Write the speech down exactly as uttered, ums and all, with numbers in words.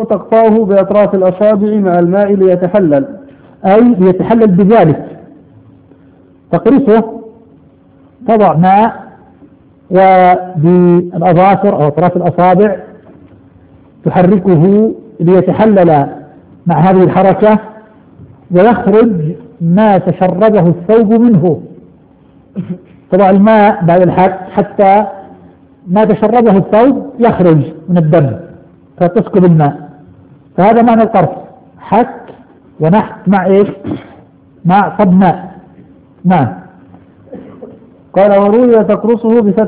تقطعه بأطراف الأصابع مع الماء ليتحلل. أي ليتحلل بذلك، تقرصه، تضع ماء وبالأظافر أو أطراف الأصابع تحركه ليتحلل مع هذه الحركة ويخرج ما تشربه الثوب منه. تضع الماء بعد الحك حتى ما تشربه الثوب يخرج من الدم فتسكب الماء، فهذا معنى القرص، حك ونحت مع ايش؟ مع صب ماء. نعم. قال وروي تقرصه بفتح